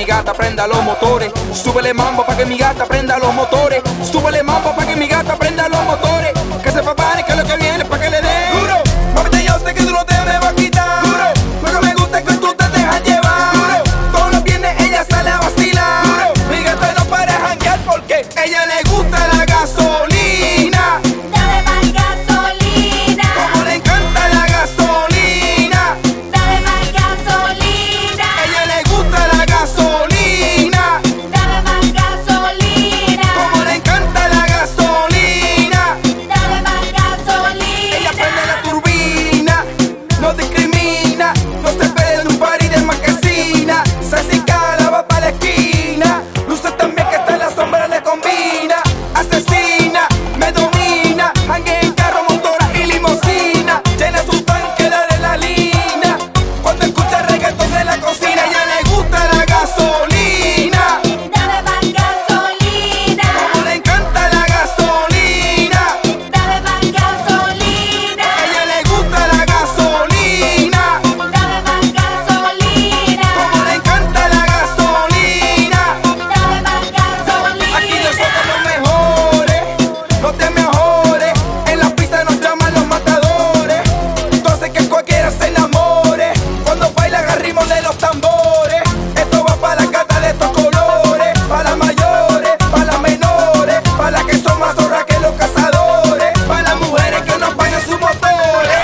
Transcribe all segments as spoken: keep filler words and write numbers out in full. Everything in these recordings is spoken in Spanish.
mi gata prenda los motores. Súbele mambo pa' que mi gata prenda los motores. Súbele mambo pa' que mi gata prenda los motores. Que se prepare que lo que viene pa' que le dé duro. Mami, yo sé que tú no te me vas a quitar duro. Lo que me gusta es que tú te dejas llevar duro. Todos los viernes ella sale a vacilar duro. Mi gata no para janguear porque ella le gusta la gasolina. Dale más gasolina. Como le encanta la gasolina. Dale más gasolina. Ella le gusta la gasolina. Dale más gasolina. Como le encanta la gasolina. Dale más gasolina. Ella prende la turbina, no discrimina, no se espera en un party de marquesina. Se cala, va pa' la esquina, luce también que está en la sombra le combina. Asesina, me domina, janguea en carro, motora y limosina. Llena su tanque de adrenalina, cuando escucha reggaetón en la cocina. Ella le gusta la gasolina, Dale más gasolina. como le encanta la gasolina. Dale más gasolina. Ella le gusta la gasolina, Dale más gasolina. como le encanta la gasolina. Dale más gasolina. Aquí nosotros los mejores, no te mejores. En la pista nos llaman los matadores. Entonces que cualquiera se enamore cuando bailan al ritmo de los tambores. Esto va para la gata de estos colores, para las mayores, para las menores, para las que son más zorras que los cazadores, para las mujeres que no pagan sus motores.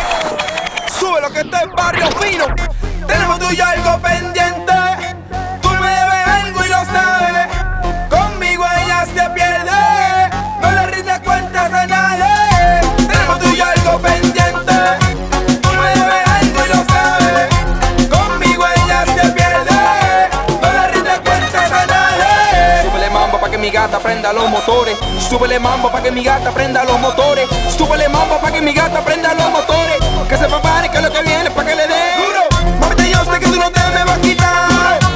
Sube lo que está en barrio fino. Tenemos tú y yo algo pendiente. Tú me debes algo y lo sabes. Conmigo ella se pierde. No le rindes cuentas a nadie. Tenemos tú y yo algo pendiente. Tú me debes algo y lo sabes. Conmigo ella se pierde. No le rindes cuentas a nadie. Súbele mambo pa' que mi gata prenda los motores. Súbele mambo pa' que mi gata prenda los motores. Súbele mambo pa' que mi gata prenda los motores. Que se prepare que lo que viene pa' que le dé duro. Mami, yo sé que tú no te me vas a quitar.